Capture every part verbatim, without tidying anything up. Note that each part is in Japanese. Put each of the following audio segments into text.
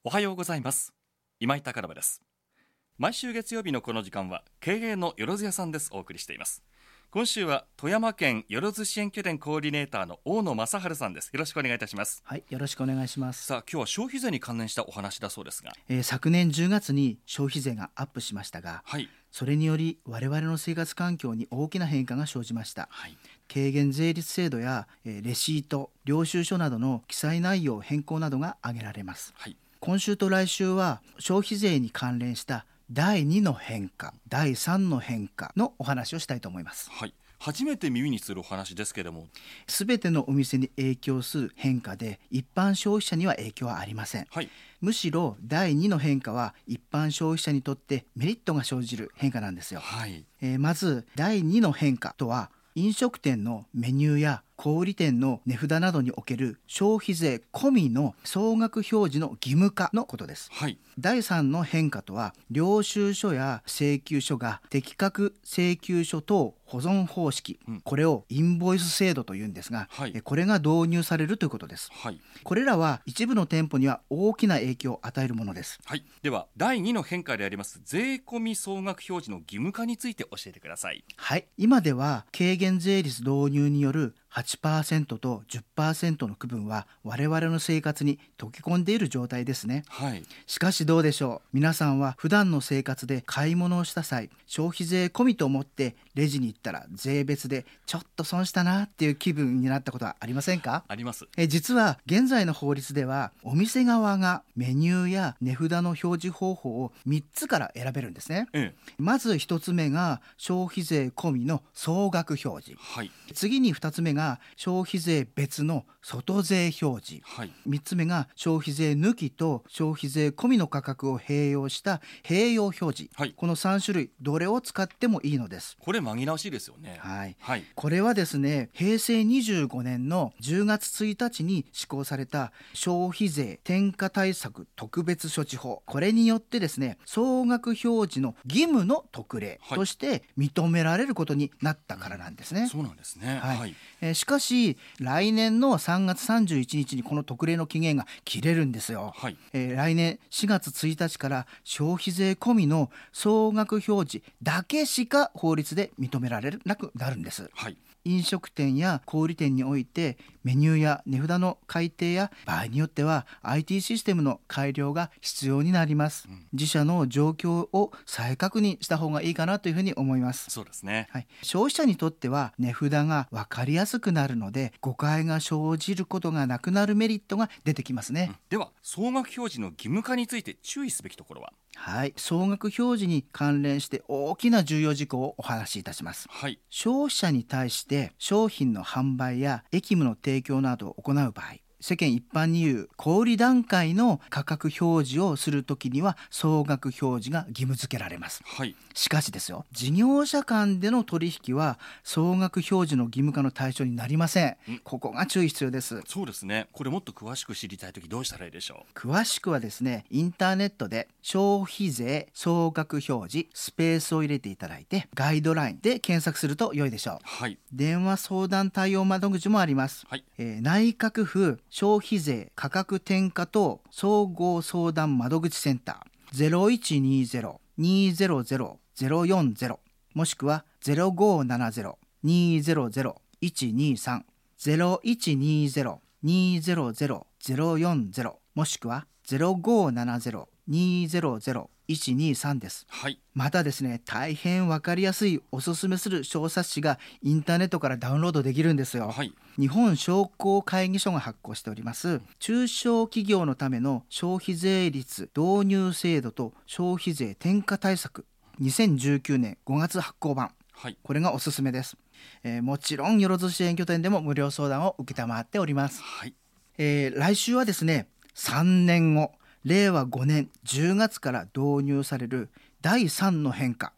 おはようございます。今井貴信です。毎週月曜日のこの時間は経営のよろず屋さんです。お送りしています。今週は富山県よろず支援拠点コーディネーターの大野正治さんです。よろしくお願いいたします。 はい、よろしくお願いします。 さあ、今日は消費税に関連したお話だそうですが、 えー、昨年じゅうがつに消費税がアップしましたが、 はい、 それにより我々の生活環境に大きな変化が生じました。 はい、 軽減税率制度や、えーレシート、領収書などの記載内容変更などが挙げられます。 はい、 今週と来週は消費税に関連しただいにの変化、だいさんの変化のお話をしたいと思います。 はい、初めて耳にするお話ですけれども、 すべてのお店に影響する変化で一般消費者には影響はありません。 はい、 むしろだいにの変化は一般消費者にとってメリットが生じる変化なんですよ。 はい、 えーまずだいにの変化とは、飲食店のメニューや小売店の値札などにおける消費税込みの総額表示の義務化のことです。 はい、 だいさんの変化とは、領収書や請求書が適格請求書等保存方式、 うん、 これをインボイス制度というんですが、 はい、 これが導入されるということです。 はい、 これらは一部の店舗には大きな影響を与えるものです。 はい、ではだいにの変化であります税込み総額表示の義務化について教えてください。 はい、今では軽減税率導入によるはちパーセントと じゅっパーセント の区分は我々の生活に溶け込んでいる状態ですね。 はい、 しかしどうでしょう。皆さんは普段の生活で買い物をした際、消費税込みと思ってレジに行ったら税別でちょっと損したなっていう気分になったことはありませんか？ あります。 え実は現在の法律では、お店側がメニューや値札の表示方法をみっつから選べるんですね。 ええ、 まずひとつめが消費税込みの総額表示、 はい、 次にふたつめが消費税別の外税表示、 はい、 みっつめが消費税抜きと消費税込みの価格を併用した併用表示、 はい、 このさん種類どれを使ってもいいのです。 これ紛らわしいですよね。 はい、 はい、 これはですね、へいせいにじゅうごねんのじゅうがつついたちに施行された消費税転嫁対策特別措置法、これによってですね、総額表示の義務の特例として認められることになったからなんですね。 うん、そうなんですね。 はい、 はい、 えーしかし来年のさんがつさんじゅういちにちにこの特例の期限が切れるんですよ。 はい、 えー来年しがつついたちから消費税込みの総額表示だけしか法律で認められなくなるんです。 はい、 飲食店や小売店においてメニューや値札の改定や場合によっては アイティー システムの改良が必要になります。 うん、 自社の状況を再確認した方がいいかなというふうに思います。 そうですね。 はい、消費者にとっては値札が分かりやすくなるので、誤解が生じることがなくなるメリットが出てきますね。 うん、では総額表示の義務化について注意すべきところは？ はい、総額表示に関連して大きな重要事項をお話しいたします。 はい、 消費者に対して商品の販売や役務の提供などを行う場合、世間一般に言う小売段階の価格表示をするときには総額表示が義務付けられます。 はい、 しかしですよ、事業者間での取引は総額表示の義務化の対象になりません。ここが注意必要です。 そうですね。これもっと詳しく知りたいときどうしたらいいでしょう？ 詳しくはですね、インターネットで消費税総額表示スペースを入れていただいて、ガイドラインで検索すると良いでしょう。 はい、 電話相談対応窓口もあります。 はい、 えー内閣府消費税価格転嫁等総合相談窓口センター ゼロいちにゼロ にゼロゼロ ゼロよんゼロ もしくは ゼロごななゼロ にゼロゼロ いちにさん ゼロいちにゼロ にゼロゼロ ゼロよんゼロ もしくは ゼロごななゼロ にゼロゼロ いちにさんです。 はい、 またですね、大変わかりやすいおすすめする小冊子がインターネットからダウンロードできるんですよ。 はい、 日本商工会議所が発行しております中小企業のための消費税率導入制度と消費税転嫁対策にせんじゅうきゅうねんごがつ発行版、 はい、 これがおすすめです。えーもちろんよろず支援拠点でも無料相談を受けたまっております。 はい、 えー来週はですね、さんねんごれいわごねんじゅうがつから導入されるだいさんの変化、 はい、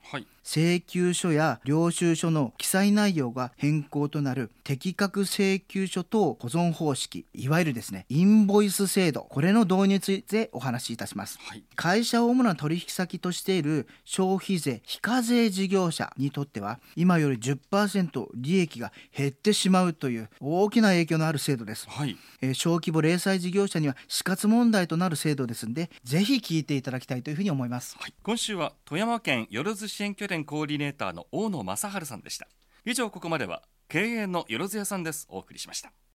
請求書や領収書の記載内容が変更となる適格請求書等保存方式、いわゆるですねインボイス制度、これの導入についてお話しいたします、 はい、 会社を主な取引先としている消費税非課税事業者にとっては今より じゅっパーセント 利益が減ってしまうという大きな影響のある制度です、 はい、 えー、小規模零細事業者には死活問題となる制度ですので、ぜひ聞いていただきたいというふうに思います、 はい、今週は富山県よろず支援拠点コーディネーターの大野正治さんでした。以上、ここまでは経営のよろず屋さんですお送りしました。